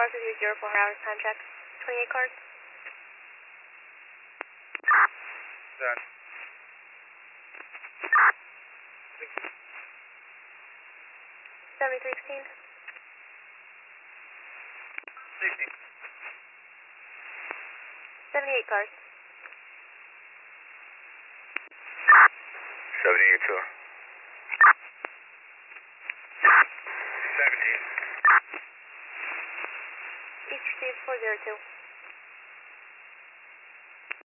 cars with your 04 hours time check. 28 cars. Done. 7316. 16. 78 cars. 78 2. 17. Each received 402.